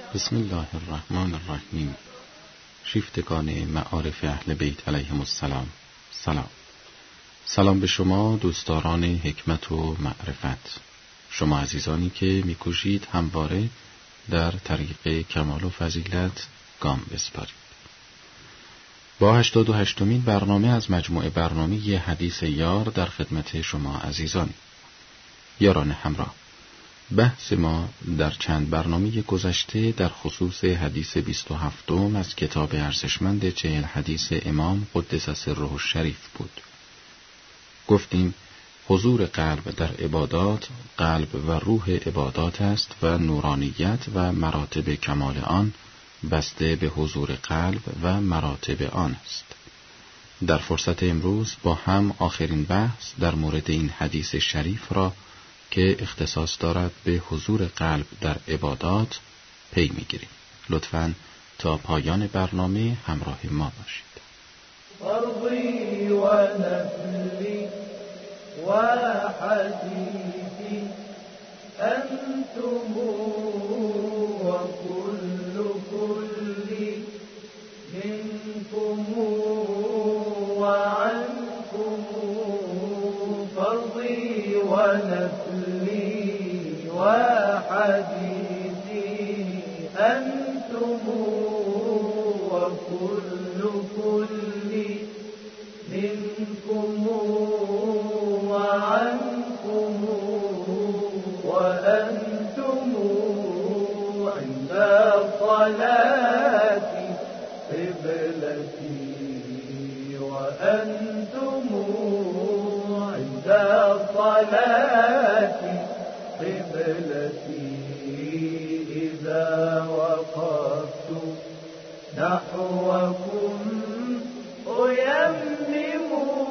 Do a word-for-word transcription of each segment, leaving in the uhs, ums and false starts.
بسم الله الرحمن الرحیم. شیفتگان معارف اهل بیت علیهم السلام، سلام. سلام به شما دوستداران حکمت و معرفت، شما عزیزانی که می‌کوشید همواره در طریق کمال و فضیلت گام بسپارید. با هشتاد و هشتمین برنامه از مجموعه برنامه حدیث یار در خدمت شما عزیزان. یاران همراه، بحث ما در چند برنامه گذشته در خصوص حدیث بیست و هفتم از کتاب ارزشمند چهل حدیث امام قدس سره الشریف بود. گفتیم حضور قلب در عبادات، قلب و روح عبادات است و نورانیت و مراتب کمال آن بسته به حضور قلب و مراتب آن است. در فرصت امروز با هم آخرین بحث در مورد این حدیث شریف را که اختصاص دارد به حضور قلب در عبادات پی می‌گیریم. لطفاً تا پایان برنامه همراه ما باشید. فرضی و نفلی و حدیثی انتم و کل کلی منکم و عنکم. فرضی و نفلی و حدیثی انتم و کل کلی منكم وعنكم وأنتم عند الصلاة قبلتي وأنتم عند الصلاة قبلتي إذا وقفت نحوكم أيمم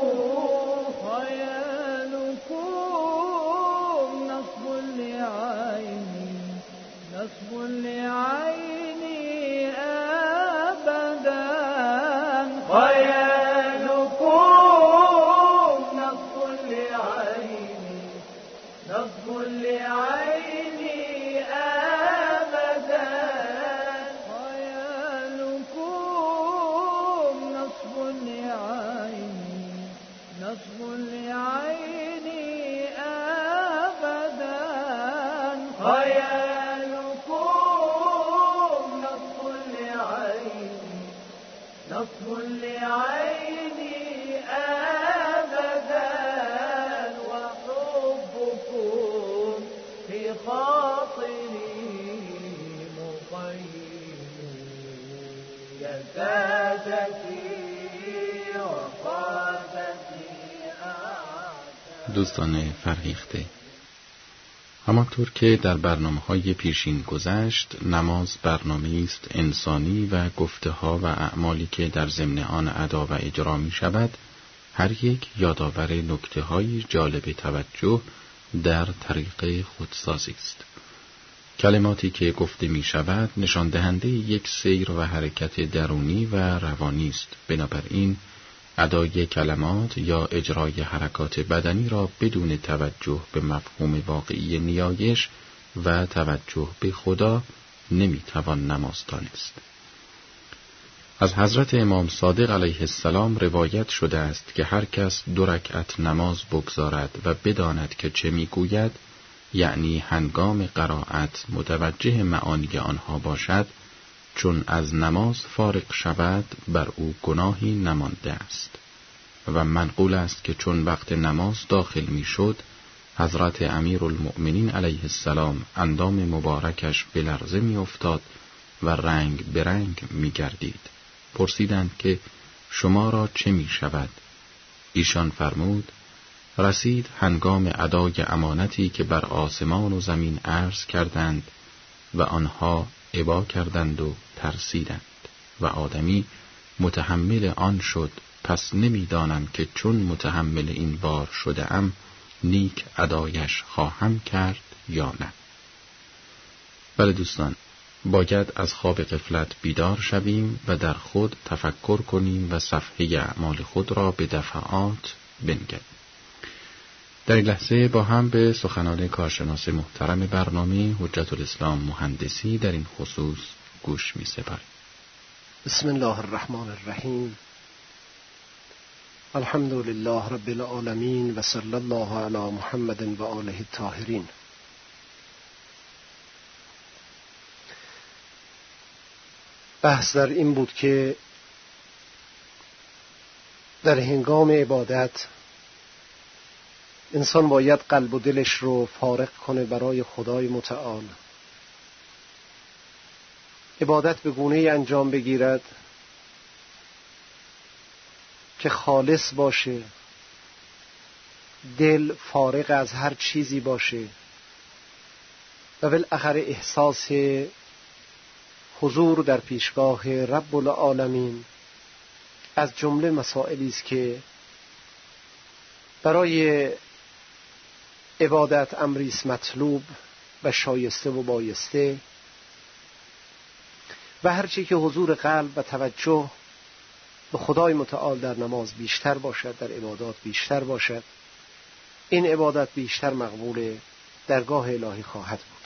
خيالكم نصب لعيني نصب لعيني أبدا خيالكم نصب لعيني نصب لعيني أبدا خيالكم نصب لعيني نصب لعيني أبدا خيالكم نصب لعيني نصب لعيني أبدا وحبكم في خاطري مقيم يا سادتي دوستان فرهیخته، همانطور که در برنامه‌های پیشین گذشت، نماز برنامه‌ای است انسانی و گفته‌ها و اعمالی که در ضمن آن ادا و اجرا می‌شود هر یک یادآور نکته‌های جالب توجه در طریق خودسازی است. کلماتی که گفته می‌شود نشان دهنده یک سیر و حرکت درونی و روانی است. بنابراین ادای کلمات یا اجرای حرکات بدنی را بدون توجه به مفهوم واقعی نیایش و توجه به خدا نمیتوان نماز دانست. از حضرت امام صادق علیه السلام روایت شده است که هر کس دو رکعت نماز بگذارد و بداند که چه میگوید، یعنی هنگام قرائت متوجه معانی آنها باشد، چون از نماز فارغ شود بر او گناهی نمانده است. و منقول است که چون وقت نماز داخل می شد، حضرت امیرالمؤمنین علیه السلام اندام مبارکش به لرزه می افتاد و رنگ به رنگ می گردید. پرسیدند که شما را چه می شود؟ ایشان فرمود رسید هنگام ادای امانتی که بر آسمان و زمین عرض کردند و آنها ابا کردند و ترسیدند و آدمی متحمل آن شد، پس نمیدانم که چون متحمل این بار شده ام نیک ادایش خواهم کرد یا نه. بله دوستان، باید از خواب غفلت بیدار شویم و در خود تفکر کنیم و صفحه اعمال خود را به دفعات بنگریم. در این لحظه با هم به سخنان کارشناس محترم برنامه حجت الاسلام مهندسی در این خصوص گوش می سپاریم. بسم الله الرحمن الرحیم. الحمد لله رب العالمین و صلی الله علی محمد و آله الطاهرین. بحث در این بود که در هنگام عبادت انسان باید قلب و دلش رو فارغ کنه برای خدای متعال. عبادت به گونه‌ای انجام بگیرد که خالص باشه، دل فارغ از هر چیزی باشه و بالاخره احساس حضور در پیشگاه رب العالمین از جمله مسائلی است که برای عبادت امری است مطلوب و شایسته و بایسته، و هرچی که حضور قلب و توجه به خدای متعال در نماز بیشتر باشد، در عبادات بیشتر باشد، این عبادت بیشتر مقبول درگاه الهی خواهد بود.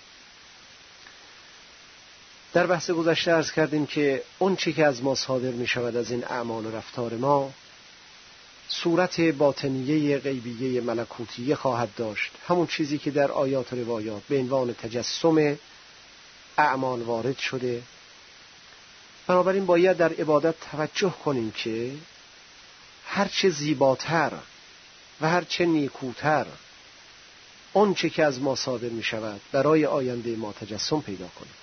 در بحث گذشته عرض کردیم که اون چی که از ما صادر می شود از این اعمال و رفتار ما صورت باطنیه غیبیه ملکوتیه خواهد داشت، همون چیزی که در آیات و روایات به عنوان تجسم اعمال وارد شده. بنابراین باید در عبادت توجه کنیم که هرچه زیباتر و هرچه نیکوتر اون چی که از ما صادر می شود برای آینده ما تجسم پیدا کنیم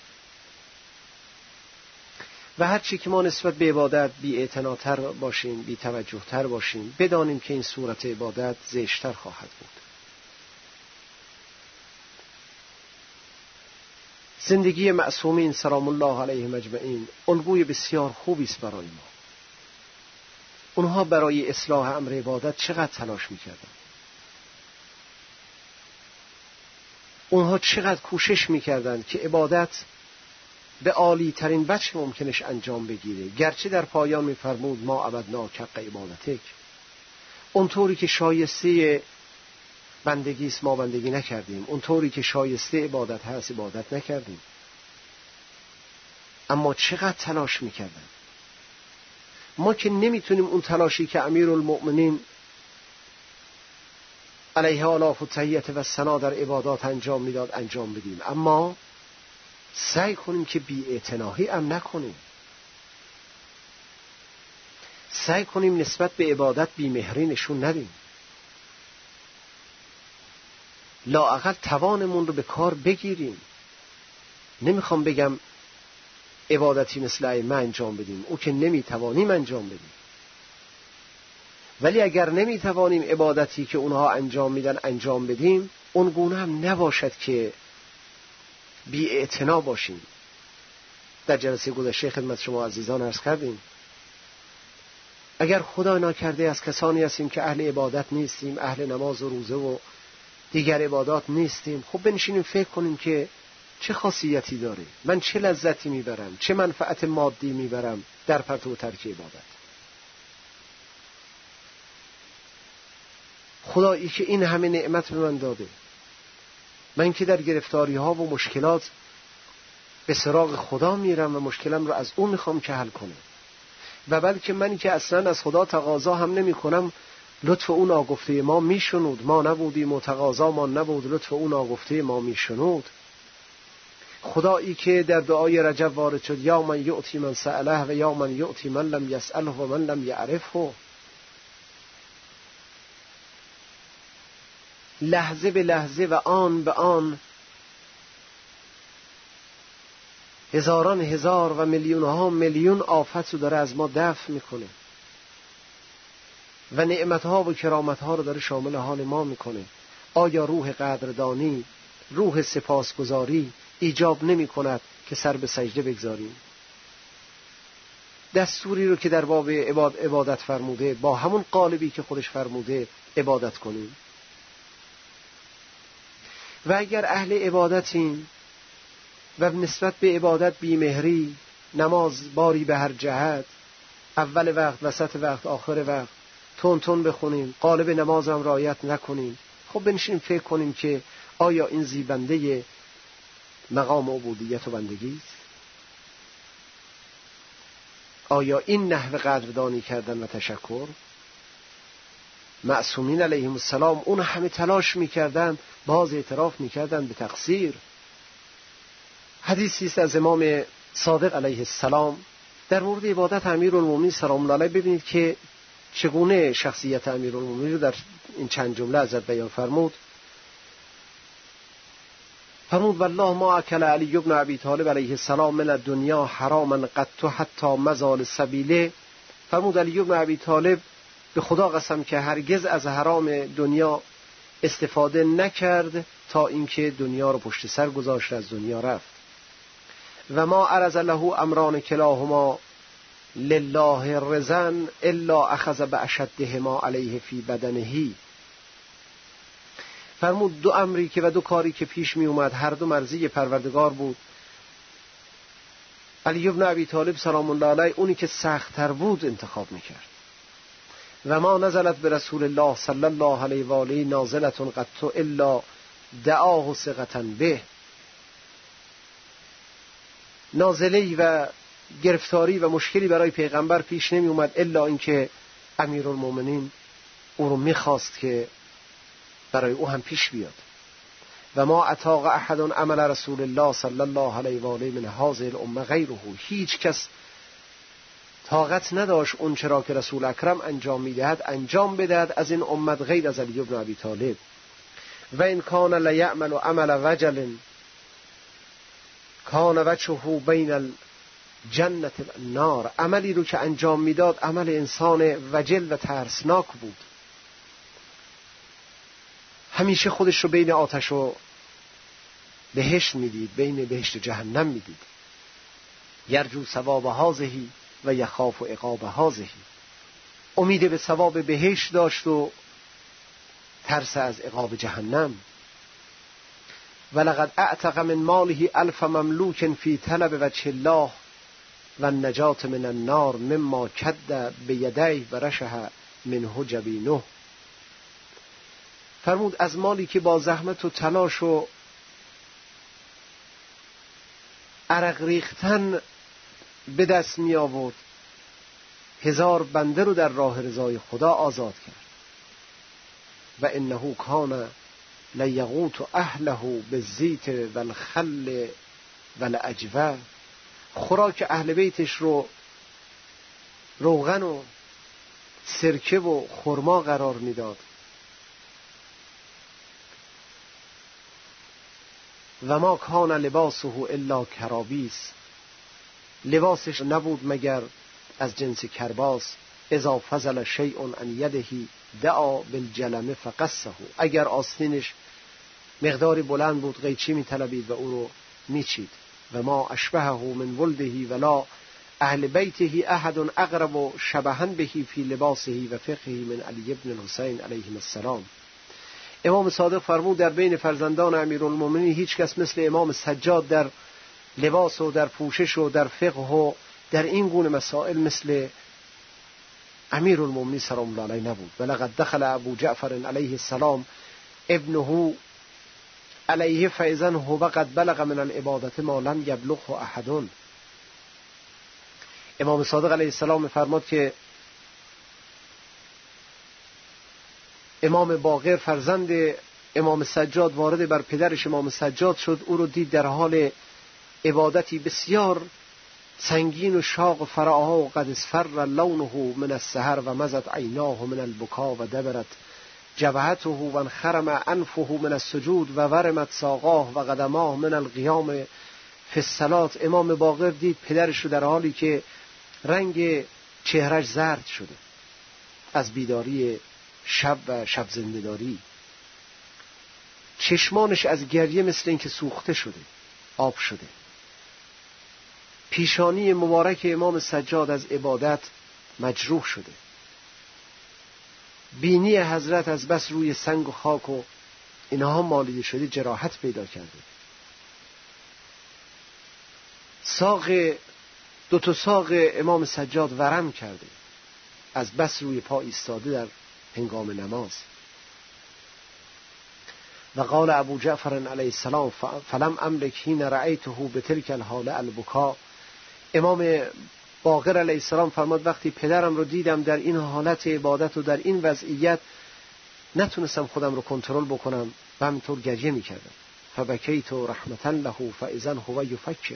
و هر چی که ما نسبت به عبادت بی اعتناتر باشیم، بی توجه تر باشیم، بدانیم که این صورت عبادت زشتر خواهد بود. زندگی معصومین سلام الله علیهم اجمعین الگوی بسیار خوبی است برای ما. اونها برای اصلاح امر عبادت چقدر تلاش میکردن، اونها چقدر کوشش میکردند که عبادت به عالی ترین وجه ممکنش انجام بگیره، گرچه در پایان میفرمود ما عبدناک حق عبادتک، اونطوری که شایسته بندگی است ما بندگی نکردیم، اونطوری که شایسته عبادت هست عبادت نکردیم، اما چقدر تلاش میکردن. ما که نمیتونیم اون تلاشی که امیرالمؤمنین علیه آلاف و تحیت و ثنا در عبادات انجام میداد انجام بدیم، اما سعی کنیم که بی اعتنایی هم نکنیم، سعی کنیم نسبت به عبادت بی مهری نشون ندیم، لااقل توانمون رو به کار بگیریم. نمیخوام بگم عبادتی مثل ائمه انجام بدیم، او که نمیتوانیم انجام بدیم، ولی اگر نمیتوانیم عبادتی که اونها انجام میدن انجام بدیم، اون گونه هم نباشد که بی اعتنا باشیم. در جلسه گذشته خدمت شما عزیزان عرض کردیم اگر خدا ناکرده از کسانی هستیم که اهل عبادت نیستیم، اهل نماز و روزه و دیگر عبادات نیستیم، خب بنشینیم فکر کنیم که چه خاصیتی داره، من چه لذتی میبرم، چه منفعت مادی میبرم در پرتو ترک عبادت. خدایی که این همه نعمت به من داده، من که در گرفتاری ها و مشکلات به سراغ خدا میرم و مشکلم رو از اون میخوام که حل کنه، و بلکه من که اصلا از خدا تقاضا هم نمی کنم، لطف اون آگفته ما میشنود، ما نبودیم و تقاضا ما نبود، لطف اون آگفته ما میشنود. خدایی که در دعای رجب وارد شد یا من یعطی من سأله و یا من یعطی من لم یسأله و من لم یعرفه، لحظه به لحظه و آن به آن هزاران هزار و میلیون ها میلیون آفت رو داره از ما دفع میکنه و نعمت ها و کرامت ها رو داره شامل حال ما میکنه. آیا روح قدردانی، روح سپاسگزاری ایجاب نمی کند که سر به سجده بگذاریم؟ دستوری رو که در باب عبادت فرموده با همون قالبی که خودش فرموده عبادت کنیم. و اگر اهل عبادتیم و نسبت به عبادت بیمهری، نماز باری به هر جهت، اول وقت، وسط وقت، آخر وقت تون تون بخونیم، قالب نماز هم رعایت نکنیم، خب بنشینیم فکر کنیم که آیا این زیبنده مقام عبودیت و بندگی است؟ آیا این نحو قدردانی کردن و تشکر؟ معصومین علیهم السلام اون همه تلاش میکردن، باز اعتراف میکردن به تقصیر. حدیثی است از امام صادق علیه السلام در مورد عبادت امیرالمومنین سلام الله علیه. ببینید که چگونه شخصیت امیرالمومنین رو در این چند جمله ازت بیان فرمود. فرمود والله ما اکل علی ابن ابی طالب علیه السلام من الدنیا حراما قط حتی مزال سبیله. فرمود علی ابن ابی طالب به خدا قسم که هرگز از حرام دنیا استفاده نکرد تا اینکه دنیا رو پشت سر گذاشت، از دنیا رفت. و ما عرض له امران کلاهما لله رزن الا اخذ باشدهما علیه فی بدنه. فرمود دو امری که و دو کاری که پیش می اومد هر دو مرضی پروردگار بود. علی ابن ابی طالب سلام الله علیه اونی که سخت‌تر بود انتخاب میکرد. و ما نزلت به رسول الله صلی الله علیه و آله نازلة قط الا دعاه ثقة به. نازله‌ای و گرفتاری و مشکلی برای پیغمبر پیش نمی اومد الا اینکه امیرالمومنین او رو میخواست که برای او هم پیش بیاد. و ما اطاق احد عمل رسول الله صلی الله علیه و آله من هذه الامه غیره. هیچ کس طاقت نداشت اون چرا که رسول اکرم انجام میدهد انجام بدهد از این امت غیر از علی ابن ابی طالب. و این کان لیعمل عمل وجل کان وجهه بین الجنة والنار. عملی رو که انجام میداد عمل انسان وجل و ترسناک بود، همیشه خودش رو بین آتش و بهشت میدید، بین بهشت و جهنم میدید. یرجو ثواب هذه و یخاف عقاب هذه. امید به ثواب بهشت داشت و ترس از عقاب جهنم. ولقد اعتق من ماله الف مملوک فی طلب وجه الله و النجات من النار مما کد بیدیه و رشه منه جبینه. فرمود از مالی که با زحمت و تلاش و عرق ریختن به دست می آورد، هزار بنده رو در راه رضای خدا آزاد کرد. و انه کان لیغوت اهله بالزیت والخل والعجوه. خوراک اهل بیتش رو روغن و سرکه و خرما قرار میداد. و ما کان لباسه الا کرابیس. لباسش نبود مگر از جنس کرباس. اذا فضل شیء عن یده دعا بالجلمه فقصه. اگر آستینش مقداری بلند بود قیچی می طلبید و او رو می چید. و ما اشبهه من ولده ولا اهل بیته احد اقرب شبها به فی لباسه و فقهه من علی ابن الحسین علیه السلام. امام صادق فرمود در بین فرزندان امیرالمومنین هیچ کس مثل امام سجاد در لباس و در پوشش و در فقه و در این گونه مسائل مثل امیرالمومنین سلام الله علیه نبود. ولقد دخل ابو جعفر علیه السلام ابنه علیه فاذا هو قد بلغ من العبادت ما لم یبلغه احد. امام صادق علیه السلام فرمود که امام باقر فرزند امام سجاد وارد بر پدرش امام سجاد شد. او رو دید در حال عبادتی بسیار سنگین و شاق و فراها و قد اصفر لونه من السحر و مزت عیناه من البکا و دبرت جبهته و انخرم انفه من السجود و ورمت ساقاه و قدماه من القیام فی الصلاة. امام باقر دید پدرش رو در حالی که رنگ چهرش زرد شده از بیداری شب و شب زنده‌داری، چشمانش از گریه مثل اینکه سوخته شده، آب شده. پیشانی مبارک امام سجاد از عبادت مجروح شده. بینی حضرت از بس روی سنگ و خاک و اینها مالیده شده جراحت پیدا کرده. ساق دو تا ساق امام سجاد ورم کرده از بس روی پا ایستاده در هنگام نماز. و قال ابو جعفر علیه السلام فلم املک حین رأیته بتلک الحاله البکا. امام باقر علیه السلام فرماد وقتی پدرم رو دیدم در این حالت عبادت و در این وضعیت نتونستم خودم رو کنترل بکنم و همینطور گریه میکردم. فبکیت رحمتا له فاذا هو یفکر.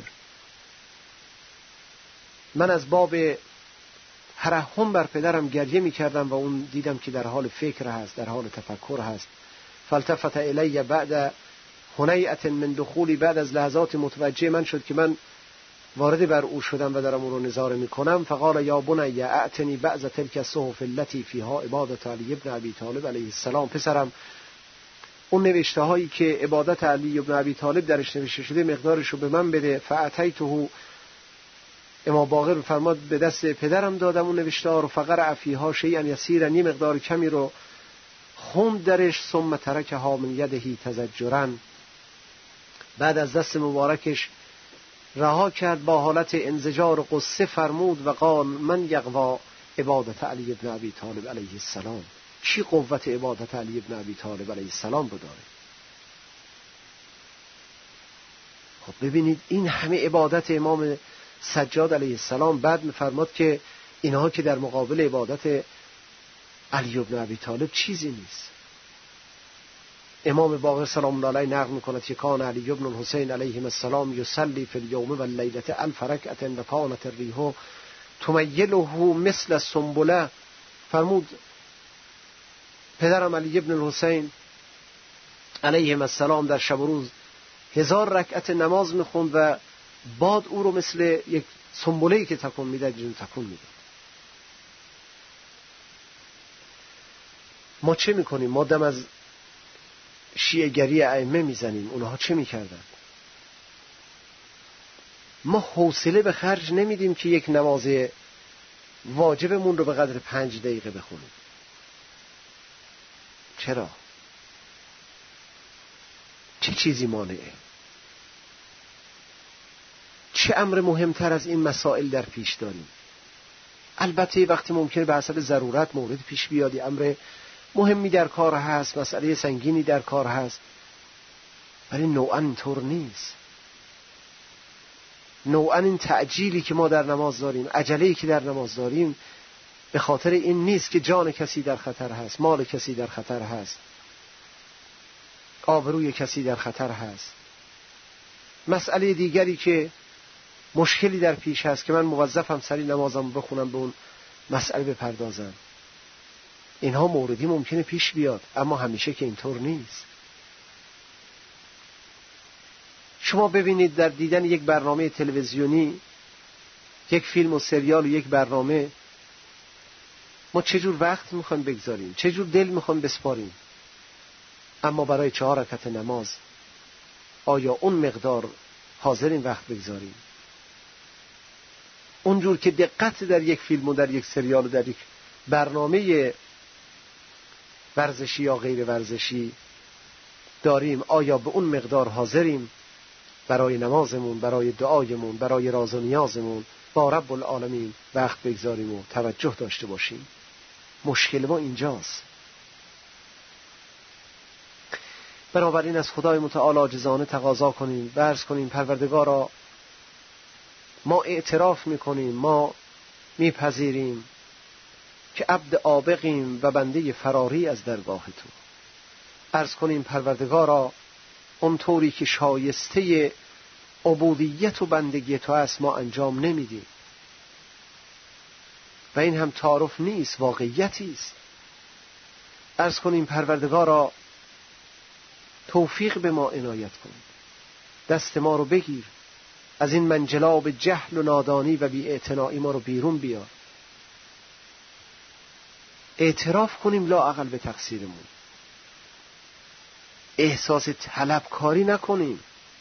من از باب ترحم بر پدرم گریه میکردم و اون دیدم که در حال فکر هست، در حال تفکر هست. فالتفت الی بعد هنیئة من دخولی، بعد از لحظات متوجه من شد که من وارد بر او شدم و دارم او رو نظاره میکنم. فقال یا بنی اعتنی بعض تلک الصحف التي فيها عبادت علی ابن ابی طالب علیه السلام. پسرم اون نوشته هایی که عبادت علی ابن ابی طالب درش نوشته شده مقدارش رو به من بده. فاعطیته، امام باقر فرماد به دست پدرم دادم اون نوشته ها رو. فقرأ فیها شیئا یسیرا، یه مقدار کمی رو خوند درش. ثم ترکها من یده تزجرا، بعد از دست مبارکش رها کرد با حالت انزجار و قصه. فرمود و قال من یقوا عبادت علی ابن ابی طالب علیه السلام. کی قوت عبادت علی ابن ابی طالب علیه السلام رو داره؟ خب ببینید این همه عبادت امام سجاد علیه السلام، بعد می‌فرماد که اینها که در مقابل عبادت علی ابن ابی طالب چیزی نیست. امام باقر سلام الله علیه نقل می‌کند که کان علی ابن الحسین علیه السلام یصلی فی اليوم واللیله الف رکعه و کانت الریح تمیله مثل السنبله. فرمود پدرم علی ابن الحسین علیه السلام در شب و روز هزار رکعت نماز می‌خوند و باد او رو مثل یک سنبله‌ای که تکون میده جون تکون میده. ما چه میکنیم؟ ما دم از شیعه گری ائمه میزنیم. اونها چه میکردن؟ ما حوصله به خرج نمیدیم که یک نماز واجبمون رو به قدر پنج دقیقه بخونیم. چرا؟ چه چیزی مانعه؟ چه امر مهمتر از این مسائل در پیش داریم؟ البته وقتی ممکنه به حسب ضرورت مورد پیش بیاد، امر مهمی در کار هست، مسئله سنگینی در کار هست، ولی نوعاً اینطور نیست. نوعاً این تعجیلی که ما در نماز داریم، عجله‌ای که در نماز داریم، به خاطر این نیست که جان کسی در خطر هست، مال کسی در خطر هست، آبروی کسی در خطر هست. مسئله دیگری که مشکلی در پیش هست که من موظفم سری نمازم بخونم به اون مسئله بپردازم. اینها موردی ممکنه پیش بیاد، اما همیشه که اینطور نیست. شما ببینید در دیدن یک برنامه تلویزیونی، یک فیلم و سریال و یک برنامه، ما چجور وقت میخوایم بگذاریم، چجور دل میخوایم بسپاریم، اما برای چهار رکعت نماز آیا اون مقدار حاضرین وقت بگذاریم؟ اونجور که دقت در یک فیلم و در یک سریال و در یک برنامه ورزشی یا غیر ورزشی داریم، آیا به اون مقدار حاضریم برای نمازمون، برای دعایمون، برای راز و نیازمون با رب العالمین وقت بگذاریم و توجه داشته باشیم؟ مشکل ما اینجاست. بنابراین از خدای متعال عاجزانه تقاضا کنیم و عرض کنیم پروردگارا، ما اعتراف میکنیم، ما میپذیریم که عبد عابقیم و بنده فراری از درگاه تو. عرض کنیم پروردگارا، اونطوری که شایسته عبودیت و بندگی تو است ما انجام نمیدیم و این هم تعارف نیست، واقعیتی است. عرض کنیم پروردگارا، توفیق به ما عنایت کن، دست ما رو بگیر، از این منجلاب جهل و نادانی و بی اعتنایی ما رو بیرون بیار. اعتراف کنیم لااقل به تقصیرمون، احساس طلبکاری نکنیم.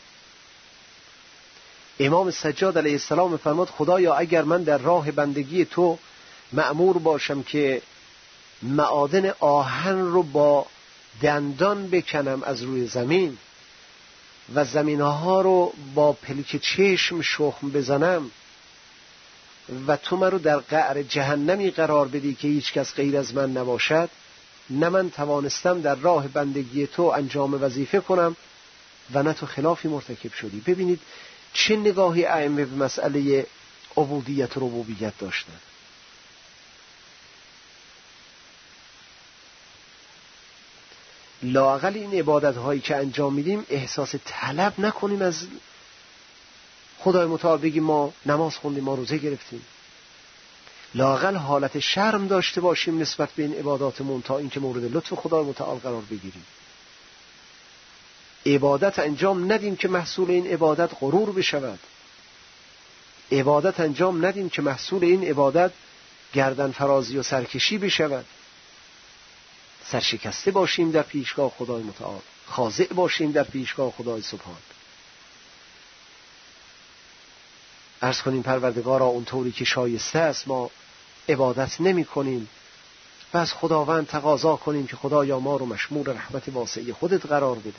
امام سجاد علیه السلام فرمود خدایا اگر من در راه بندگی تو مأمور باشم که معادن آهن رو با دندان بکنم از روی زمین و زمینها رو با پلک چشم شخم بزنم و تو من رو در قعر جهنمی قرار بدی که هیچ کس غیر از من نباشد، نه من توانستم در راه بندگی تو انجام وظیفه کنم و نه تو خلافی مرتکب شدی. ببینید چه نگاهی ائمه به مسئله عبودیت و ربوبیت داشتن. لااقل این عبادت هایی که انجام میدیم احساس طلب نکنیم از خدای متعال، بگیم ما نماز خوندیم، ما روزه گرفتیم. لااقل حالت شرم داشته باشیم نسبت به این عباداتمون تا اینکه مورد لطف خدای متعال قرار بگیریم. عبادت انجام ندیم که محصول این عبادت غرور بشود. عبادت انجام ندیم که محصول این عبادت گردن فرازی و سرکشی بشود. سرشکسته باشیم در پیشگاه خدای متعال، خاضع باشیم در پیشگاه خدای سبحان. عرض کنیم پروردگارا اونطوری که شایسته است ما عبادت نمی کنیم و از خداوند تقاضا کنیم که خدایا ما رو مشمول رحمت واسعه خودت قرار بده،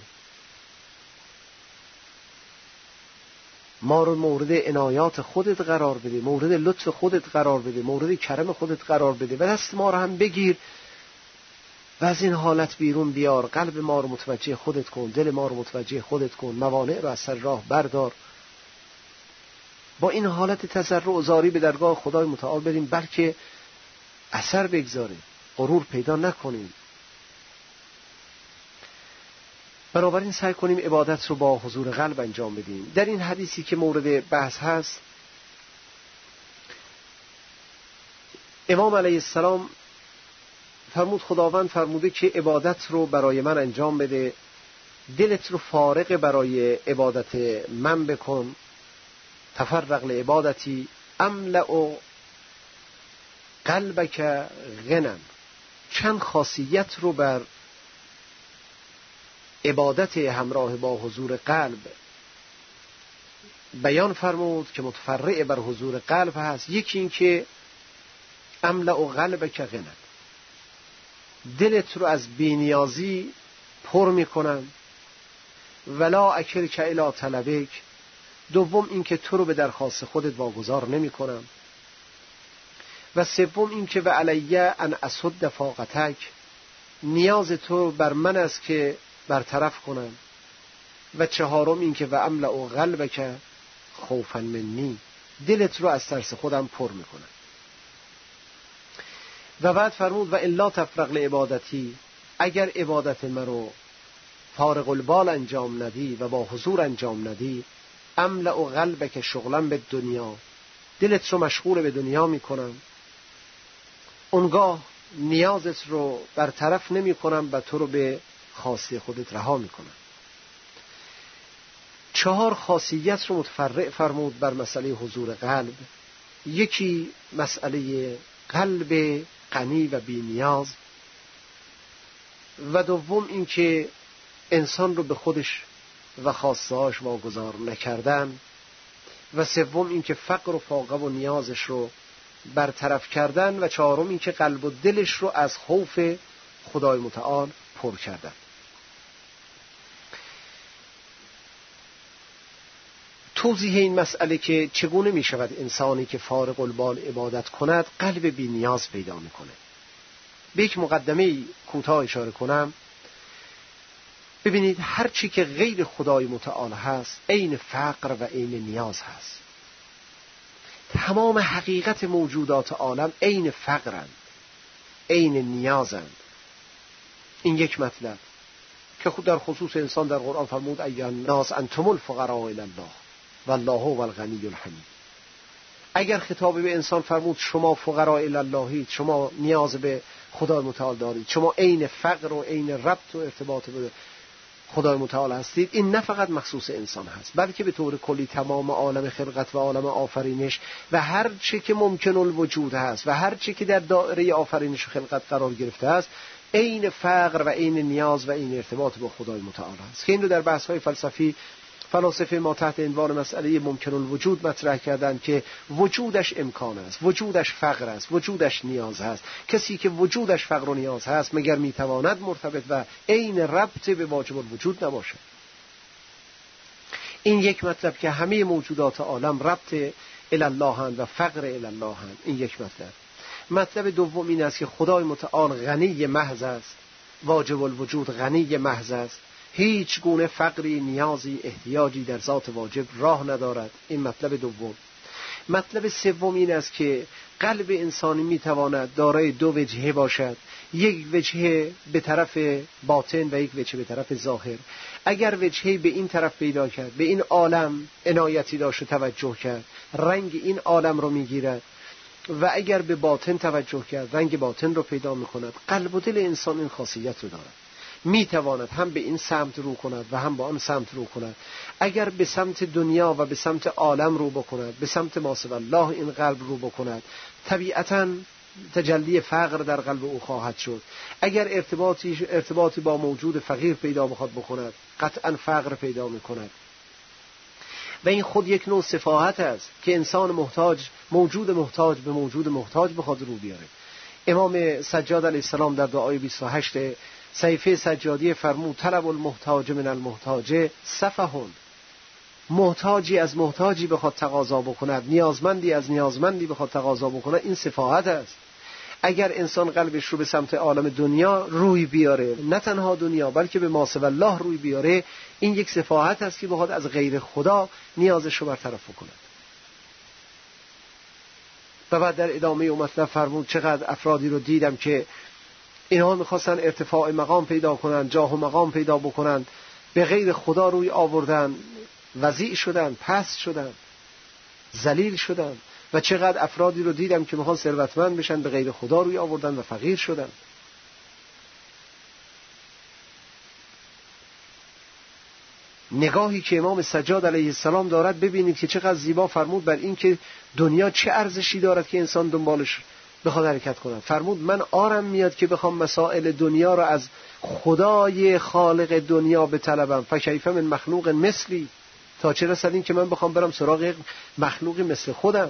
ما رو مورد عنایات خودت قرار بده، مورد لطف خودت قرار بده، مورد کرم خودت قرار بده و دست ما رو هم بگیر و از این حالت بیرون بیار. قلب ما رو متوجه خودت کن، دل ما رو متوجه خودت کن، موانع رو از سر راه بردار. با این حالت تضرع و زاری به درگاه خدای متعال بریم، بلکه اثر بگذاره، غرور پیدا نکنیم. بنابراین سعی کنیم عبادت رو با حضور قلب انجام بدیم. در این حدیثی که مورد بحث هست، امام علیه السلام فرمود، خداوند فرموده که عبادت رو برای من انجام بده، دلت رو فارغ برای عبادت من بکن، تفرغ لعبادتی املأ قلبک غنم. چند خاصیت رو بر عبادت همراه با حضور قلب بیان فرمود که متفرع بر حضور قلب هست. یکی این که املأ قلبک غنم، دلت رو از بی‌نیازی پر میکنم، ولا اکلک الی طلبک. دوم این که تو رو به درخواست خودت واگذار نمی کنم. و سوم این که و علی ان اسد فاقتک، نیاز تو بر من است که برطرف کنم. و چهارم این که و املأ قلبک خوفا منی، دلت رو از ترس خودم پر میکنم. و بعد فرمود و الا تفرغ لعبادتی، اگر عبادت من رو فارغ البال انجام ندی و با حضور انجام ندی، املأ قلبک شغلا به دنیا، دلت رو مشغول به دنیا میکنم، اونگاه نیازت رو برطرف نمی کنم و تو رو به خواسته خودت رها میکنم. چهار خاصیت رو متفرع فرمود بر مسئله حضور قلب. یکی مسئله قلب غنی و بی نیاز، و دوم این که انسان رو به خودش و خواستهاش واگذار نکردن، و سوم این که فقر و فاقه و نیازش رو برطرف کردن، و چهارم این که قلب و دلش رو از خوف خدای متعال پر کردن. توضیح این مسئله که چگونه می شود انسانی که فارغ البال عبادت کند قلب بی نیاز پیدا می کنه، به یک مقدمه کوتاه اشاره کنم. ببینید هر چی که غیر خدای متعال هست عین فقر و عین نیاز هست. تمام حقیقت موجودات عالم عین فقرند، عین نیازند. این یک مطلب که خود در خصوص انسان در قرآن فرمود ایها الناس انتم الفقراء الی الله والله هو الغنی الحمید. اگر خطاب به انسان فرمود شما فقراء الی اللهید، شما نیاز به خدای متعال دارید، شما عین فقر و عین ربط و ارتباط به خدای متعال هستید، این نه فقط مخصوص انسان هست بلکه به طور کلی تمام عالم خلقت و عالم آفرینش و هر چه که ممکن الوجود هست و هر چه که در دایره آفرینش و خلقت قرار گرفته است عین فقر و عین نیاز و عین ارتباط با خدای متعال هست، که این رو در بحث‌های فلسفی فلاسفه ما تحت عنوان مسئله ممکن الوجود مطرح کردند که وجودش امکان است، وجودش فقر است، وجودش نیاز است. کسی که وجودش فقر و نیاز هست مگر میتواند مرتبط و عین ربط به واجب الوجود نباشد؟ این یک مطلب که همه موجودات عالم ربط الی الله هستند و فقر الی الله هستند. این یک مطلب. مطلب دوم این است که خدای متعال غنی محض است، واجب الوجود غنی محض است، هیچ گونه فقری، نیازی، احتیاجی در ذات واجب راه ندارد. این مطلب دوم. مطلب سوم این است که قلب انسانی میتواند دارای دو وجهه باشد، یک وجهه به طرف باطن و یک وجهه به طرف ظاهر. اگر وجهه به این طرف پیدا کرد، به این عالم عنایتی داشت و توجه کرد، رنگ این عالم رو میگیرد، و اگر به باطن توجه کرد، رنگ باطن رو پیدا میکند. قلب و دل انسان این خاصیت رو دارد، میتواند هم به این سمت رو کند و هم به آن سمت رو کند. اگر به سمت دنیا و به سمت عالم رو بکند، به سمت ماسوی الله این قلب رو بکند، طبیعتاً تجلی فقر در قلب او خواهد شد. اگر ارتباطی ارتباطی با موجود فقیر پیدا بخواد بکند، قطعاً فقر پیدا میکند. و این خود یک نوع سفاهت است که انسان محتاج، موجود محتاج به موجود محتاج بخواد رو بیاره. امام سجاد علیه السلام در دعای بیست و هشت صحیفه سجادی فرمود: طلب المحتاج من المحتاج سفهون. محتاجی از محتاجی بخواد تقاضا بکند، نیازمندی از نیازمندی بخواد تقاضا بکند، این سفاهت است. اگر انسان قلبش رو به سمت عالم دنیا روی بیاره، نه تنها دنیا بلکه به ماسوی الله روی بیاره، این یک سفاهت است که بخواد از غیر خدا نیازش رو برطرف کند. و بعد در ادامه اون مطلب فرمود: چقدر افرادی رو دیدم که اینها میخواستن ارتفاع مقام پیدا کنن، جاه و مقام پیدا بکنن، به غیر خدا روی آوردن، وضیع شدن، پست شدن، ذلیل شدن. و چقدر افرادی رو دیدم که میخوان ثروتمند بشن، به غیر خدا روی آوردن و فقیر شدن. نگاهی که امام سجاد علیه السلام دارد ببینید که چقدر زیبا فرمود بر این که دنیا چه ارزشی دارد که انسان دنبالش بخواد حرکت کند. فرمود: من آرم میاد که بخوام مسائل دنیا را از خدای خالق دنیا بطلبم، فکیف من مخلوق مثلی. تا چه رسد این که من بخوام برم سراغ مخلوقی مثل خودم؟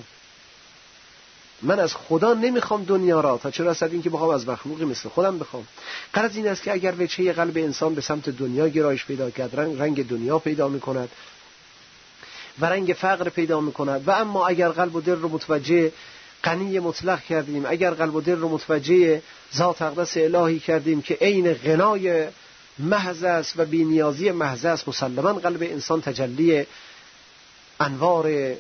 من از خدا نمیخوام دنیا را، تا چه رسد این که بخوام از مخلوقی مثل خودم بخوام. غرض این است که اگر وجهه قلب انسان به سمت دنیا گرایش پیدا کرد، رنگ, رنگ دنیا پیدا میکند و رنگ فقر پیدا میکند. و اما اگر قلب و دل رو متوجه غنی مطلق کردیم، اگر قلب و دل رو متوجه ذات اقدس الهی کردیم که عین غنای محض است و بی‌نیازی محض است، مسلماً قلب انسان تجلی انوار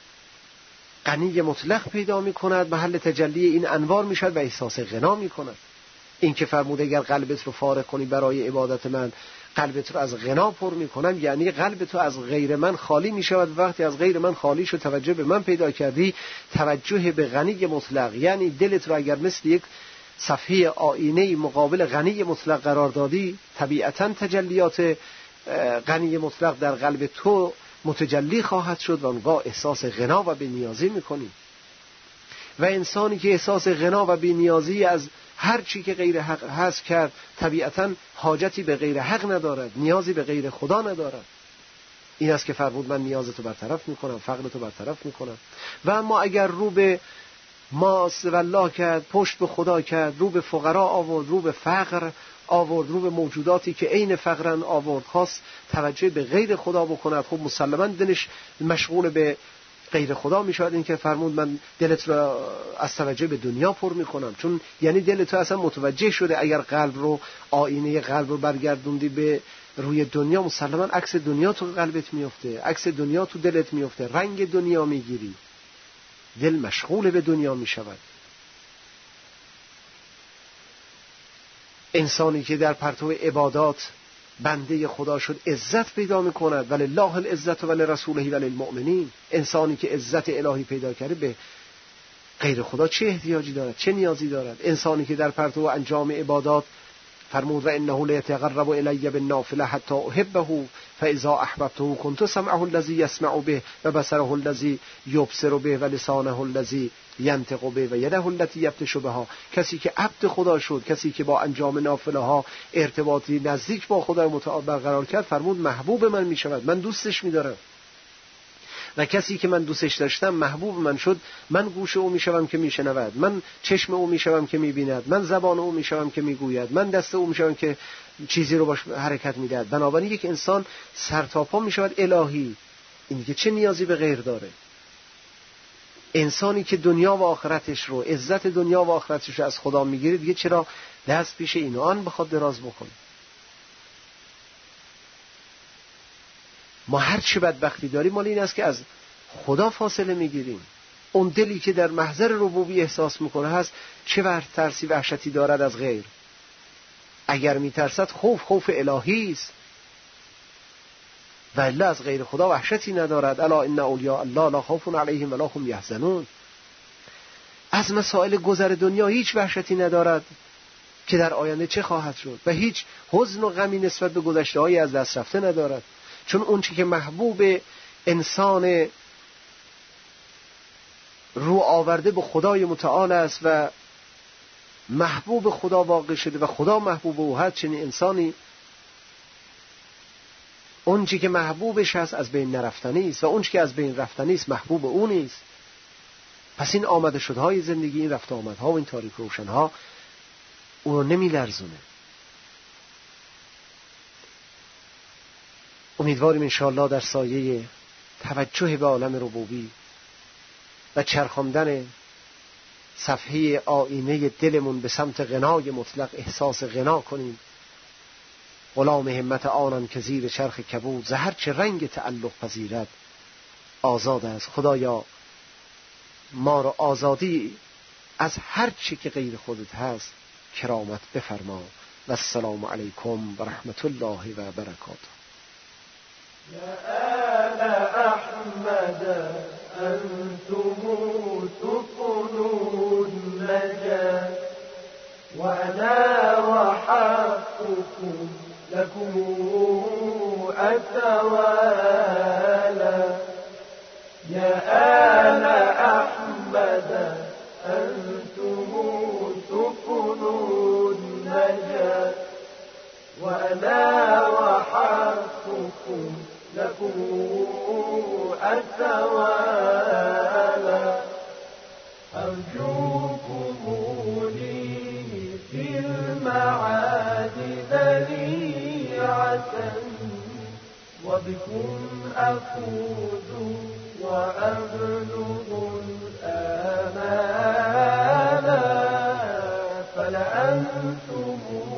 غنی مطلق پیدا می کند، محل تجلی این انوار می شود و احساس غنا می کند. این که فرموده اگر قلبت رو فارغ کنی برای عبادت من، قلبت رو از غنا پر می کنم، یعنی قلبت رو از غیر من خالی می شود. وقتی از غیر من خالی شد، توجه به من پیدا کردی، توجه به غنی مطلق، یعنی دلت رو اگر مثل یک صفحه آینه مقابل غنی مطلق قرار دادی، طبیعتاً تجلیات غنی مطلق در قلب تو متجلی خواهد شد و اونگاه احساس غنا و بی‌نیازی میکنی. و انسانی که احساس غنا و بی‌نیازی از هر چی که غیر حق هست کرد، طبیعتاً حاجتی به غیر حق ندارد، نیازی به غیر خدا ندارد. این است که فرمود: من نیازتو برطرف میکنم، فقرتو برطرف میکنم. و اما اگر رو به ماسوی الله کرد، پشت به خدا کرد، رو به فقرا آورد، رو به فقر آورد، رو به موجوداتی که عین فقرن آورد، خواست توجه به غیر خدا بکند، خب مسلماً دلش مشغول به غیر خدا می شود. این که فرمود: من دلت رو از توجه به دنیا پر می کنم. چون یعنی دل تو اصلا متوجه شده اگر قلب رو، آینه قلب رو برگردوندی به روی دنیا، مسلماً عکس دنیا تو قلبت میفته، عکس دنیا تو دلت میفته، رنگ دنیا میگیری، دل مشغول به دنیا می شود. انسانی که در پرتو عبادات بنده خدا شد، عزت پیدا می کند. ولله العزت ولرسوله وللمؤمنین. انسانی که عزت الهی پیدا کرده، به غیر خدا چه احتیاجی دارد، چه نیازی دارد؟ انسانی که در پرتو انجام عبادات فرمود: و انه لیتقرب الی بالنافله حتی احبه فاذا احببته كنت سمعه الذی یسمع به و بصره الذی یبصر به و لسانه الذی ینطق به و یده التي یبطش بها. کسی که عبد خدا شد، کسی که با انجام نافله ها ارتباطی نزدیک با خدا متعال برقرار کرد، فرمود: محبوب من می شود، من دوستش می دارم. و کسی که من دوستش داشتم محبوب من شد، من گوش او میشوم که میشنود، من چشم او میشوم که میبیند، من زبان او میشوم که میگوید، من دست او میشوم که چیزی رو باش حرکت میدهد. بنابراین یک انسان سرتاپا میشود الهی. این دیگه چه نیازی به غیر داره؟ انسانی که دنیا و آخرتش رو، عزت دنیا و آخرتش رو از خدا میگیره، دیگه چرا دست پیش این و آن بخواد دراز بکنه. ما هر چه بدبختی داریم مال این است که از خدا فاصله میگیریم. اون دلی که در محضر ربوبی احساس میکنه هست چه ور ترسی وحشتی دارد از غیر. اگر میترسد خوف خوف الهی است و الا از غیر خدا وحشتی ندارد. الا ان اولیاء الله لا خوف علیهم ولا هم یحزنون. از مسائل گذر دنیا هیچ وحشتی ندارد که در آینده چه خواهد شد و هیچ حزن و غمی نسبت به گذشته‌های از دست رفته ندارد. چون اون چی که محبوب انسان رو آورده به خدای متعال است و محبوب خدا واقع شده و خدا محبوب او هست، چنین انسانی اون چی که محبوبش هست از بین نرفتنی است و اون چی که از بین رفتنی است محبوب او نیست. پس این آمده شدهای زندگی، این رفت آمدها و این تاریک روشنها او رو نمی لرزونه. امیدواریم انشاءالله در سایه توجه به عالم ربوبی و چرخاندن صفحه آینه دلمون به سمت غنای مطلق احساس غنا کنیم. غلام همت آنم که زیر چرخ کبود ز هر چه رنگ تعلق پذیرد آزاد است. خدایا ما را آزادی از هر چی که غیر خودت هست کرامت بفرما. و السلام علیکم و رحمت الله و برکاته. يا آل أحمد أنتم سفن النجاة وأنا وحقكم لكم أتوالى. يا آل أحمد أنتم سفن النجاة وأنا وحقكم لكم أتوالى. أرجوكم لي في المعاد ذريعة وبكم أفوز وأبلغ الآمال. فلأنتم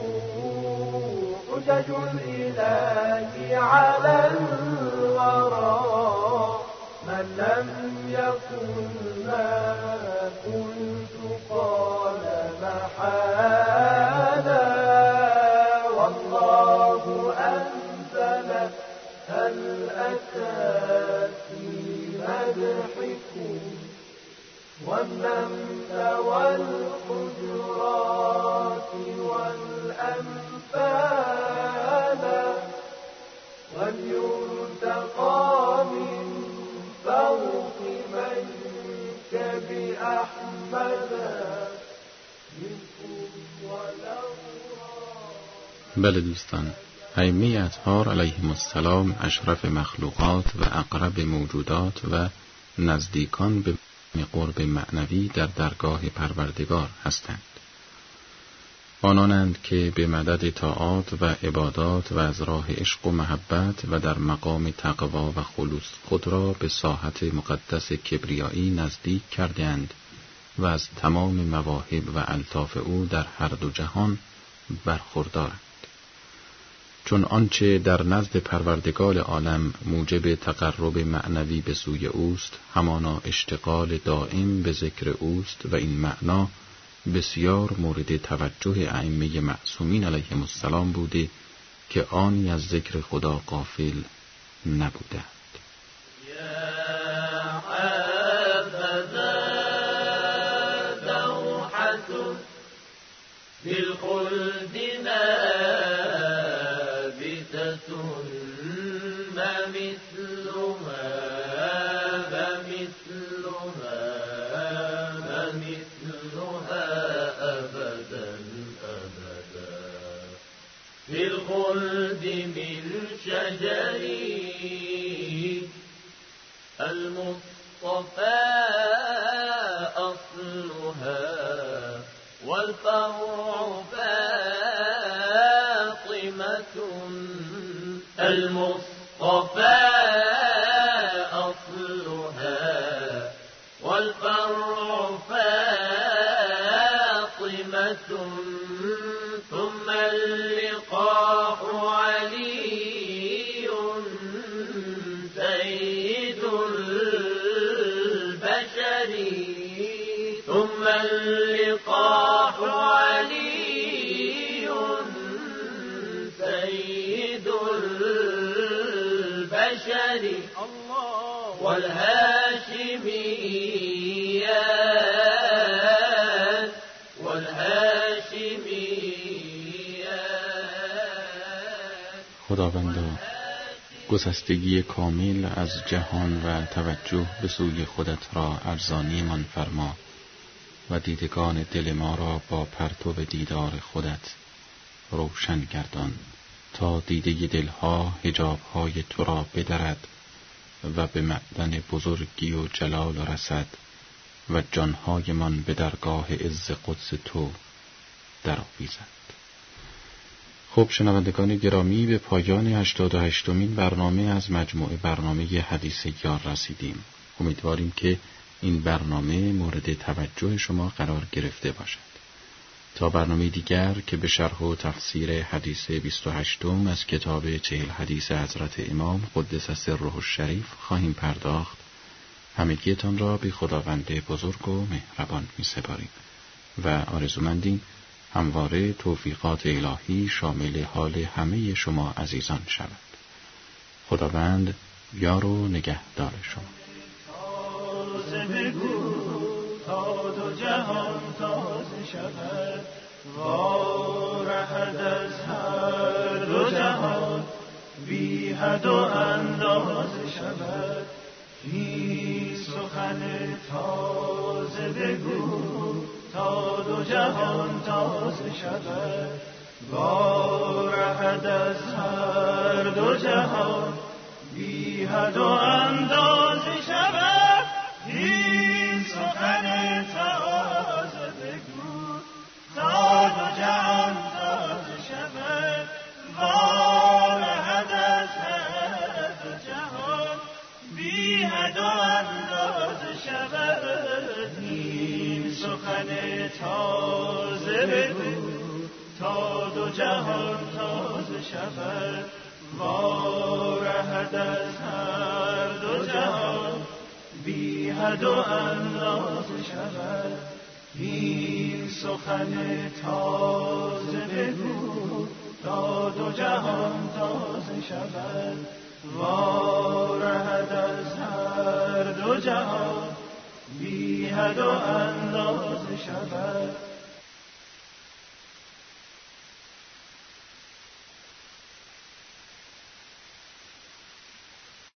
حجج الإله على الورى من لم يكن ما كنت قال محالا. والله أنزل هل أتى في مدحكم والنمل والحجرات والأنفال وليرتقى من فوق منكب أحمد منكم ولو. بله دوستان، ائمه اطهار علیهم السلام اشرف مخلوقات و اقرب موجودات و نزدیکان به قرب معنوی در درگاه پروردگار هستند. آنانند که به مدد طاعات و عبادات و از راه عشق و محبت و در مقام تقوا و خلوص خود را به ساحت مقدس کبریایی نزدیک کردند و از تمام مواهب و الطاف او در هر دو جهان برخوردارند. چون آنچه در نزد پروردگار عالم موجب تقرب معنوی به سوی اوست همانا اشتغال دائم به ذکر اوست و این معنا بسیار مورد توجه ائمه معصومین علیهم السلام بوده که آنی از ذکر خدا غافل نبودند. بالخلد نابتة ما مثلها ومثلها ومثلها أبدا أبدا. بالخلد من شجر المصطفى أصلها والفرع فاطمة. المصطفى أصلها والفرع فاطمة ثم اللقاح علي سيد البشر والهاشميات والهاشميات. خداوندا، گسستگی کامل از جهان و توجه به سوی خودت را ارزانی من فرما و دیدگان دل ما را با پرتو دیدار خودت روشن گردان تا دیده دلها حجابهای تو را بدرد و به معدن بزرگی و جلال رسد و جانهای من به درگاه عز قدس تو درآویزد. خب شنوندگان گرامی، به پایان هشتاد و هشتمین برنامه از مجموعه برنامه حدیث یار رسیدیم. امیدواریم که این برنامه مورد توجه شما قرار گرفته باشد. تا برنامه دیگر که به شرح و تفسیر حدیث بیست و هشتم از کتاب چهل حدیث حضرت امام قدس سره الشریف خواهیم پرداخت، همگیتان را به خداوند بزرگ و مهربان می سپاریم و آرزومندیم همواره توفیقات الهی شامل حال همه شما عزیزان شود. خداوند یار و نگهدار شما. تازه بگو تا دو جهان تازه شود، وارهد از هر دو جهان بی حد و اندازه شود. این سخن تازه بگو تا دو جهان تازه شود، وارهد از هر دو جهان بی حد و اندازه شود. این سخن تازه بگو تا دو جهان تازه شود، وارهد از هر دو جهان بی حد و اندازه شود. این سخن تازه بگو تا دو جهان تازه شود، وارهد از هر دو جهان بی حد و اندازه شود. این سخن تازه بگو تا دو جهان تازه شود، وارهد از هر دو جهان بی حد و اندازه شود.